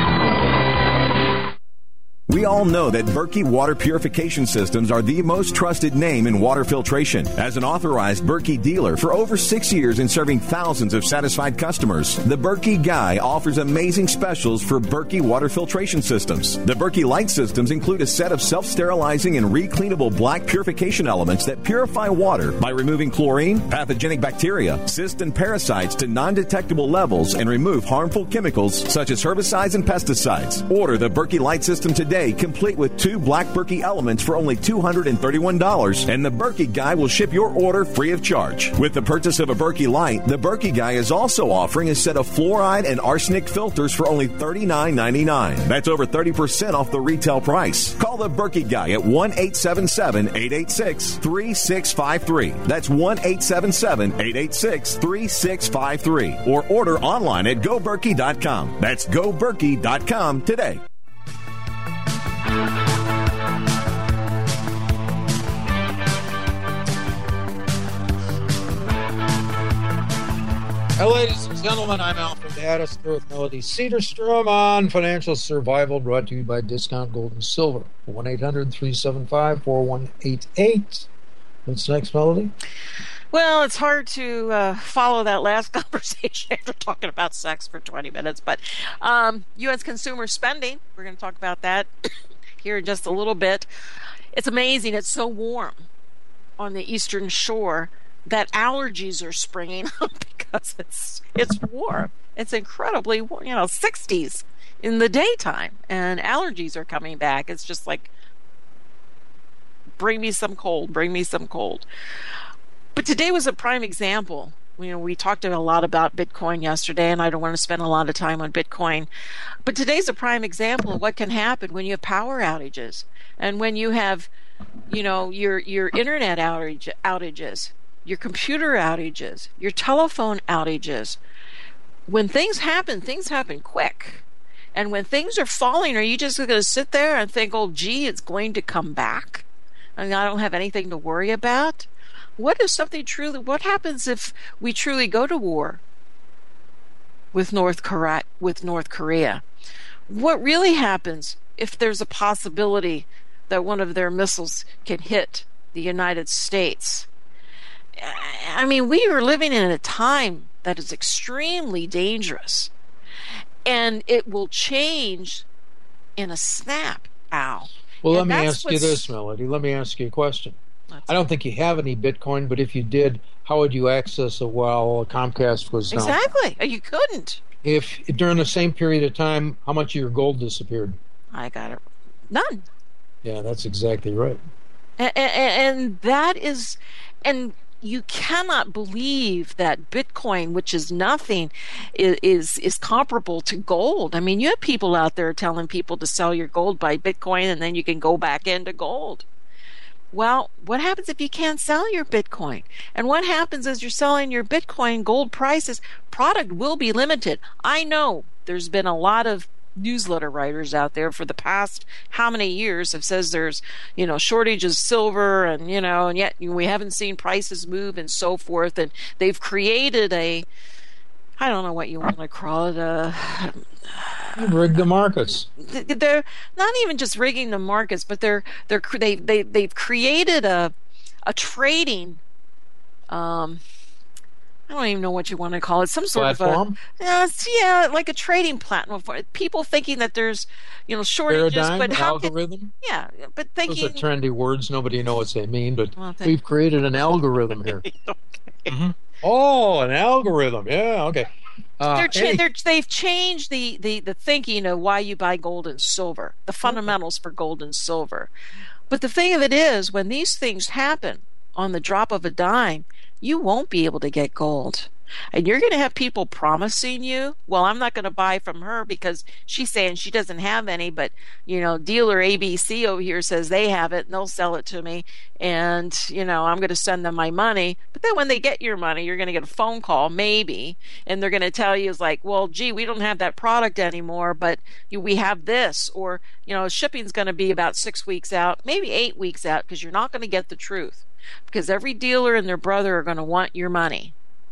We all know that Berkey Water Purification Systems are the most trusted name in water filtration. As an authorized Berkey dealer for over six years and serving thousands of satisfied customers, the Berkey Guy offers amazing specials for Berkey Water Filtration Systems. The Berkey Light Systems include a set of self-sterilizing and recleanable black purification elements that purify water by removing chlorine, pathogenic bacteria, cysts, and parasites to non-detectable levels and remove harmful chemicals such as herbicides and pesticides. Order the Berkey Light System today today, complete with two black Berkey elements for only two hundred thirty-one dollars, and the Berkey Guy will ship your order free of charge. With the purchase of a Berkey Light, the Berkey Guy is also offering a set of fluoride and arsenic filters for only thirty-nine ninety-nine. That's over thirty percent off the retail price. Call the Berkey Guy at one eight seven seven, eight eight six, three six five three. That's one eight seven seven, eight eight six, three six five three. Or order online at go berkey dot com. That's go berkey dot com today. Well, ladies and gentlemen, I'm Alfred Addis here with Melody Cedarstrom on Financial Survival, brought to you by Discount Gold and Silver. one eight hundred, three seven five, four one eight eight. What's next, Melody? Well, it's hard to uh, follow that last conversation after talking about sex for twenty minutes, but um, U S consumer spending, we're going to talk about that here in just a little bit. It's amazing. It's so warm on the eastern shore that allergies are springing up because it's it's warm. It's incredibly warm, you know, sixties in the daytime, and allergies are coming back. It's just like, bring me some cold, bring me some cold. But today was a prime example. You know, we talked a lot about Bitcoin yesterday, and I don't want to spend a lot of time on Bitcoin. But today's a prime example of what can happen when you have power outages and when you have, you know, your your internet outage, outages, your computer outages, your telephone outages. When things happen, things happen quick. And when things are falling, are you just going to sit there and think, oh, gee, it's going to come back? I mean, I don't have anything to worry about. What if something truly, what happens if we truly go to war with North Korea, with North Korea? What really happens if there's a possibility that one of their missiles can hit the United States? I mean, we are living in a time that is extremely dangerous, and it will change in a snap, Al. Well, And let me that's ask you what's- this, Melody. Let me ask you a question. Let's- I don't think you have any Bitcoin, but if you did, how would you access it while Comcast was down? Exactly. You couldn't. If during the same period of time, how much of your gold disappeared? I got it. None. Yeah, that's exactly right. And, and, and that is, and you cannot believe that Bitcoin, which is nothing, is, is is comparable to gold. I mean, you have people out there telling people to sell your gold by Bitcoin, and then you can go back into gold. Well, what happens if you can't sell your Bitcoin? And what happens as you're selling your Bitcoin, gold prices, product will be limited. I know there's been a lot of newsletter writers out there for the past how many years have says there's, you know, shortage of silver, and, you know, and yet we haven't seen prices move and so forth. And they've created a, I don't know what you want to call it, a, You rigged the markets. they're not even just rigging the markets, but they're they're they they they've created a a trading, um, I don't even know what you want to call it, some sort Platform? of a yeah, it's- yeah, like a trading platform for people thinking that there's, you know, shortages, Paradigm, but how can, algorithm. yeah, but Those thinking are trendy words. Nobody knows what they mean, but Well, thank- we've created an algorithm here. Mhm. Oh, an algorithm. Yeah, okay. Uh, they're, cha- any- they're they've changed the, the, the thinking of why you buy gold and silver, the fundamentals for gold and silver. But the thing of it is, when these things happen on the drop of a dime, you won't be able to get gold. And you're going to have people promising you, well, I'm not going to buy from her because she's saying she doesn't have any, but, you know, dealer A B C over here says they have it and they'll sell it to me. And, you know, I'm going to send them my money. But then when they get your money, you're going to get a phone call, maybe, and they're going to tell you, it's like, well, gee, we don't have that product anymore, but you, we have this. Or, you know, shipping's going to be about six weeks out, maybe eight weeks out, because you're not going to get the truth. Because every dealer and their brother are going to want your money.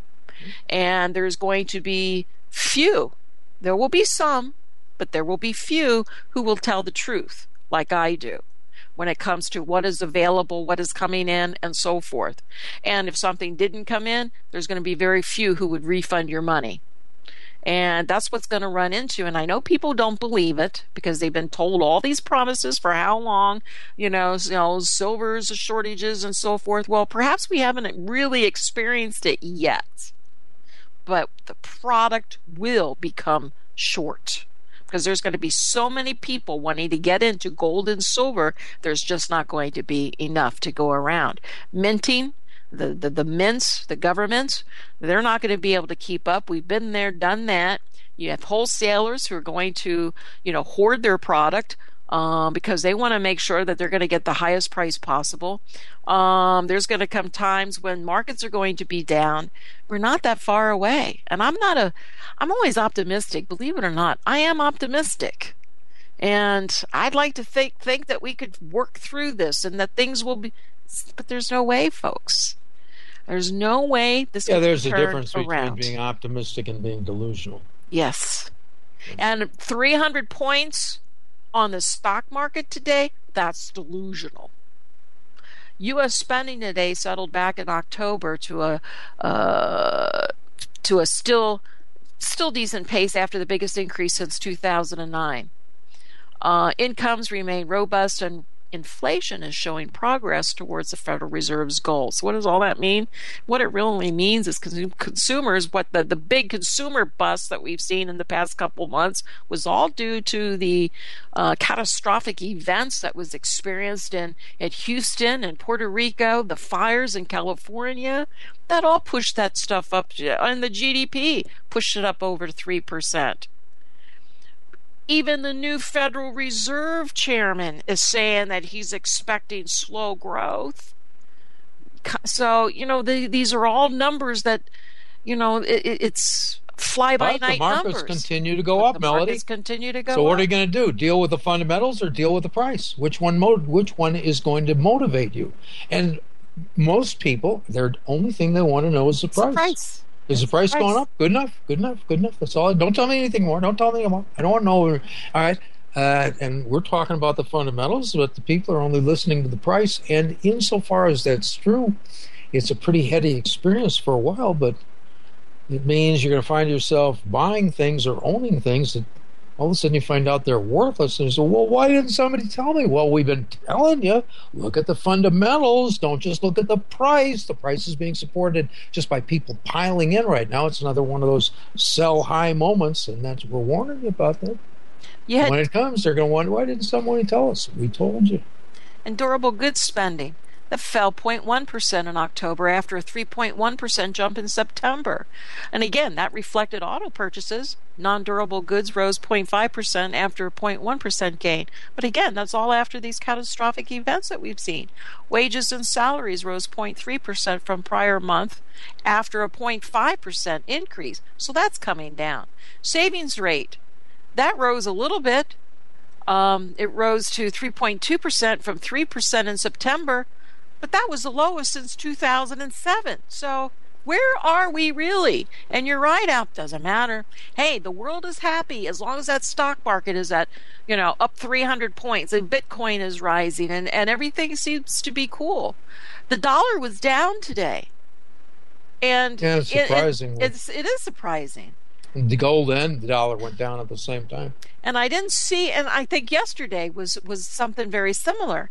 And there's going to be few, there will be some, but there will be few who will tell the truth, like I do, when it comes to what is available, what is coming in, and so forth. And if something didn't come in, there's going to be very few who would refund your money. And that's what's going to run into. And I know people don't believe it because they've been told all these promises for how long, you know, you know, silver's shortages and so forth. Well, perhaps we haven't really experienced it yet. But the product will become short because there's going to be so many people wanting to get into gold and silver. There's just not going to be enough to go around. Minting, the, the, the mints, the governments, they're not going to be able to keep up. We've been there, done that. You have wholesalers who are going to, you know, hoard their product um, because they want to make sure that they're going to get the highest price possible. Um, there's going to come times when markets are going to be down. We're not that far away. And I'm not a, I'm always optimistic, believe it or not. I am optimistic. And I'd like to think, think that we could work through this and that things will be, but there's no way, folks. There's no way this Yeah, can there's be a turned difference around. between being optimistic and being delusional. Yes. And three hundred points on the stock market today, that's delusional. U S spending today settled back in October to a uh, to a still still decent pace after the biggest increase since two thousand nine. Uh, incomes remain robust and inflation is showing progress towards the Federal Reserve's goals. So what does all that mean? What it really means is consum- consumers, what the, the big consumer bust that we've seen in the past couple months was all due to the uh, catastrophic events that was experienced in at Houston and Puerto Rico, the fires in California. That all pushed that stuff up, and the G D P pushed it up over three percent. Even the new Federal Reserve chairman is saying that he's expecting slow growth. So, you know, the, these are all numbers that, you know, it, it's fly-by-night But the markets numbers. continue to go But up, the Melody. markets continue to go So what up. are you going to do? Deal with the fundamentals or deal with the price? Which one? Mo- which one is going to motivate you? And most people, their only thing they want to know is the It's the price. price. Is the price going up? Good enough. Good enough. Good enough. That's all. Don't tell me anything more. Don't tell me more. I don't want to know. All right. Uh, and we're talking about the fundamentals, but the people are only listening to the price. And insofar as that's true, it's a pretty heady experience for a while, but it means you're going to find yourself buying things or owning things that all of a sudden you find out they're worthless. And you say, well, why didn't somebody tell me? Well, we've been telling you, look at the fundamentals. Don't just look at the price. The price is being supported just by people piling in right now. It's another one of those sell high moments, and that's we're warning you about that. You had When it comes, they're going to wonder, why didn't somebody tell us? We told you. and durable goods spending that fell zero point one percent in October after a three point one percent jump in September. And again, that reflected auto purchases. Non-durable goods rose zero point five percent after a zero point one percent gain. But again, that's all after these catastrophic events that we've seen. Wages and salaries rose zero point three percent from prior month after a zero point five percent increase. So that's coming down. Savings rate, that rose a little bit. Um, it rose to three point two percent from three percent in September, but that was the lowest since two thousand seven. So where are we really? And you're right, Alp, doesn't matter. Hey, the world is happy as long as that stock market is at, you know, up three hundred points and Bitcoin is rising and, and everything seems to be cool. The dollar was down today. And Yeah, it's it- it- surprising. it's, it is surprising. The gold and the dollar went down at the same time. And I didn't see, and I think yesterday was, was something very similar.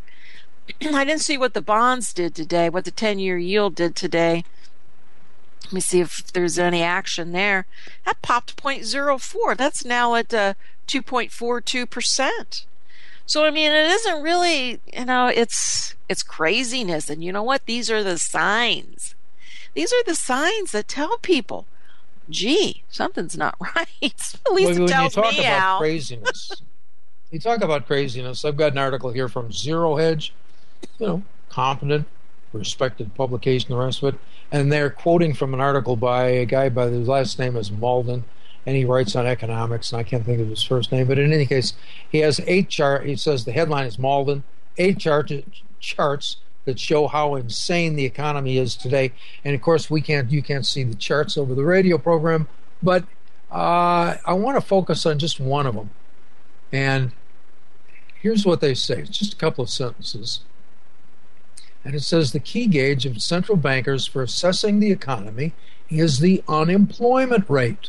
I didn't see what the bonds did today, what the ten-year yield did today. Let me see if there's any action there. That popped zero point zero four. That's now at uh, two point four two percent. So, I mean, it isn't really, you know, it's it's craziness. And you know what? These are the signs. These are the signs that tell people, gee, something's not right. At least Well, it when you tells talk me, about Al. craziness, you talk about craziness. I've got an article here from Zero Hedge, you know, competent, respected publication, the rest of it, and they're quoting from an article by a guy by his last name is Malden, and he writes on economics, and I can't think of his first name, but in any case, he has eight chart. He says the headline is Malden, eight chart charts that show how insane the economy is today. And of course, we can't, you can't see the charts over the radio program, but uh, I want to focus on just one of them. And here's what they say. It's just a couple of sentences. And it says the key gauge of central bankers for assessing the economy is the unemployment rate.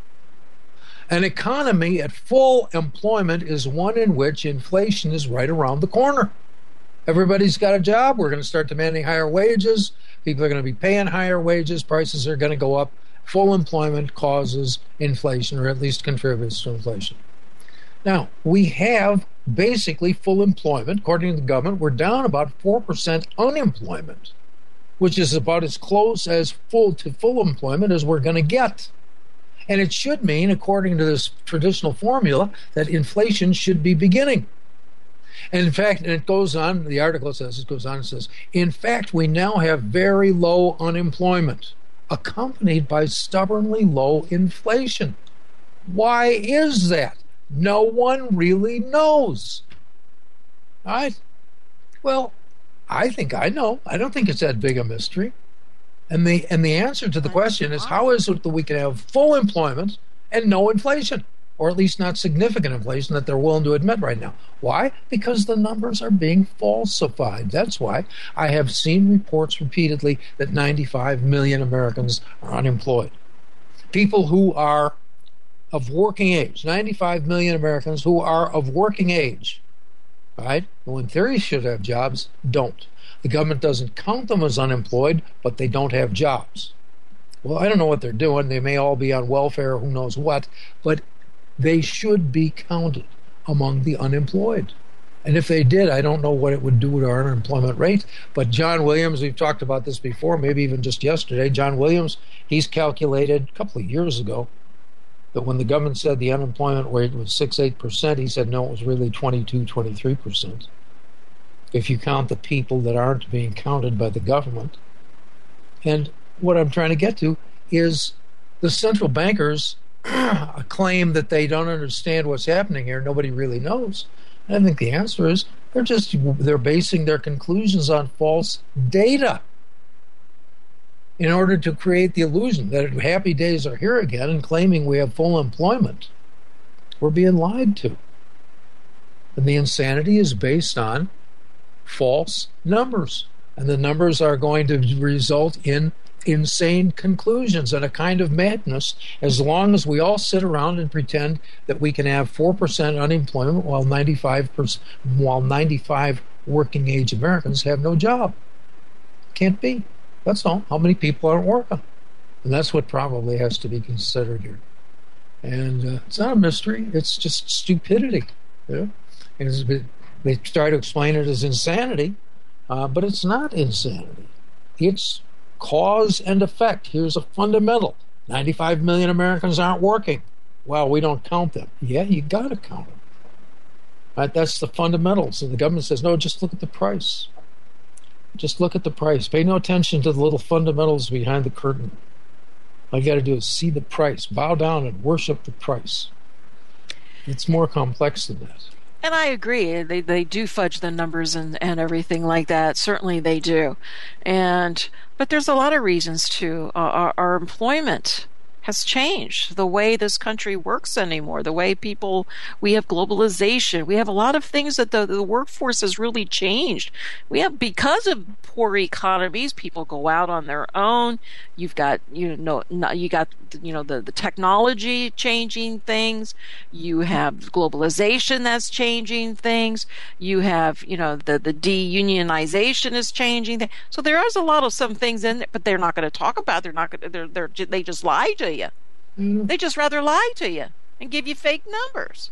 An economy at full employment is one in which inflation is right around the corner. Everybody's got a job. We're going to start demanding higher wages. People are going to be paying higher wages. Prices are going to go up. Full employment causes inflation, or at least contributes to inflation. Now, we have basically full employment. According to the government, we're down about four percent unemployment, which is about as close as full to full employment as we're going to get. And it should mean, according to this traditional formula, that inflation should be beginning. And in fact, and it goes on, the article says, it goes on and says, in fact, we now have very low unemployment, accompanied by stubbornly low inflation. Why is that? No one really knows. All right? Well, I think I know. I don't think it's that big a mystery. And the and the answer to the question is, how is it that we can have full employment and no inflation? Or at least not significant inflation that they're willing to admit right now. Why? Because the numbers are being falsified. That's why I have seen reports repeatedly that ninety-five million Americans are unemployed. People who are of working age, ninety-five million Americans who are of working age, right, who in theory should have jobs, don't. The government doesn't count them as unemployed, but they don't have jobs. Well, I don't know what they're doing. They may all be on welfare, who knows what, but they should be counted among the unemployed. And if they did, I don't know what it would do to our unemployment rate. But John Williams, we've talked about this before, maybe even just yesterday. John Williams, he's calculated a couple of years ago that when the government said the unemployment rate was six, eight percent, he said, no, it was really twenty-two, twenty-three percent. If you count the people that aren't being counted by the government. And what I'm trying to get to is the central bankers claim that they don't understand what's happening here. Nobody really knows. And I think the answer is they're just they're basing their conclusions on false data in order to create the illusion that happy days are here again and claiming we have full employment. We're being lied to. And the insanity is based on false numbers. And the numbers are going to result in insane conclusions and a kind of madness as long as we all sit around and pretend that we can have four percent unemployment while ninety-five percent, while ninety-five working age Americans have no job. Can't be. That's all. How many people aren't working? And that's what probably has to be considered here. And uh, it's not a mystery. It's just stupidity. Yeah? It's, they try to explain it as insanity, uh, but it's not insanity. It's cause and effect. Here's a fundamental. ninety-five million Americans aren't working. Well, we don't count them. Yeah, you got to count them. Right? That's the fundamentals. And the government says, no, just look at the price. Just look at the price. Pay no attention to the little fundamentals behind the curtain. All you got to do is see the price. Bow down and worship the price. It's more complex than that. And I agree. They they do fudge the numbers and, and everything like that. Certainly they do. And but there's a lot of reasons too. Uh, our, our employment has changed. The way this country works anymore. The way people, we have globalization. We have a lot of things that the, the workforce has really changed. We have, because of poor economies, people go out on their own. You've got, you know, you got, you know, the, the technology changing things. You have globalization that's changing things. You have, you know, the, the de-unionization is changing things. So there is a lot of some things in there, but they're not going to talk about. They're not going to, they're, they're, they just lie to you. Mm-hmm. They just rather lie to you and give you fake numbers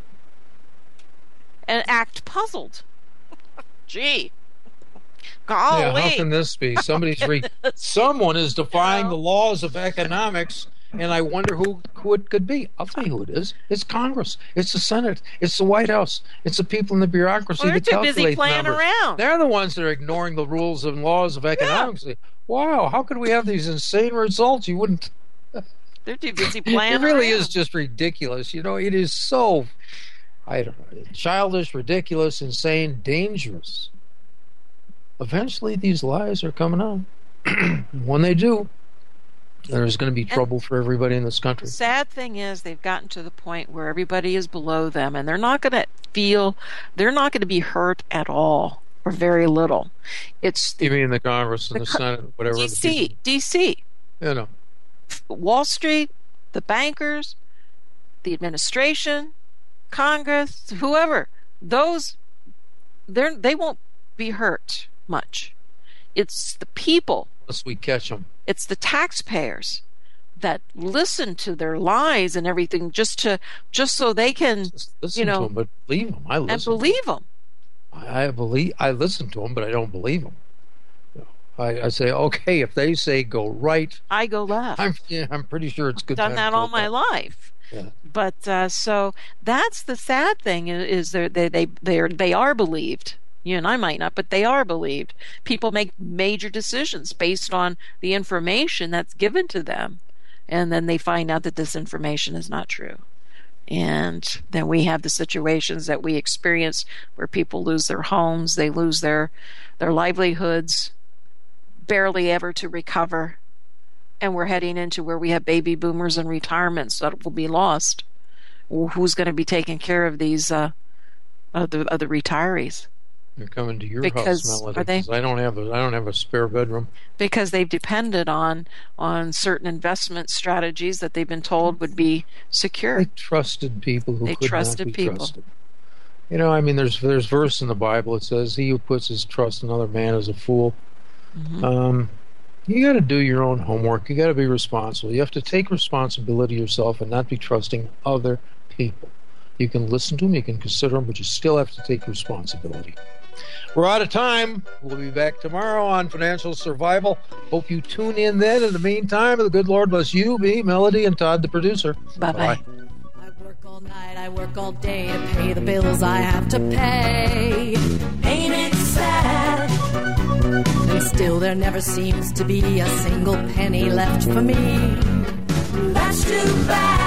and act puzzled. Gee. Golly. Yeah, how can this be? Somebody's re- someone is defying you know? the laws of economics, and I wonder who, who it could be. I'll tell you who it is. It's Congress. It's the Senate. It's the White House. It's the people in the bureaucracy well, that calculate busy playing numbers. Around. They're the ones that are ignoring the rules and laws of economics. Yeah. Wow, how could we have these insane results? You wouldn't. They're too busy playing It really around. is just ridiculous. You know, it is so, I don't know, childish, ridiculous, insane, dangerous. Eventually, these lies are coming out. When they do, there's going to be trouble and for everybody in this country. The sad thing is they've gotten to the point where everybody is below them, and they're not going to feel, they're not going to be hurt at all, or very little. It's the, you mean the Congress and the, the Senate, whatever. D C, D C. You know. Wall Street, the bankers, the administration, Congress, whoever, those, they're, they won't be hurt much. It's the people. Unless we catch them. It's the taxpayers. that listen to their lies and everything just to just so they can, Just listen you know, to them, but believe them. I listen. and believe them. I I believe. I listen to them, but I don't believe them. I, I say, okay, if they say go right, I go left. I'm yeah, I'm pretty sure it's good. Done time that to all go my left. life. Yeah. But uh, so that's the sad thing is they they they they are, they are believed. You and I might not, but they are believed. People make major decisions based on the information that's given to them, and then they find out that this information is not true. And then we have the situations that we experience where people lose their homes, they lose their their livelihoods, barely ever to recover. And we're heading into where we have baby boomers and retirements that will be lost. Who's going to be taking care of these uh, of the, of the retirees? They're coming to your Because- house, Melody. are they? 'cause I don't have a I don't have a spare bedroom. Because they've depended on on certain investment strategies that they've been told would be secure. They trusted people who They could trusted not be people. trusted. You know, I mean, there's there's verse in the Bible. It says, "He who puts his trust in another man is a fool." Mm-hmm. Um, you got to do your own homework. You got to be responsible. You have to take responsibility yourself and not be trusting other people. You can listen to them, you can consider them, but you still have to take responsibility. We're out of time. We'll be back tomorrow on Financial Survival. Hope you tune in then. In the meantime, the good Lord bless you, me, Melody, and Todd, the producer. Bye-bye. Bye. I work all night, I work all day to pay the bills I have to pay. Ain't it sad? And still there never seems to be a single penny left for me. That's too bad.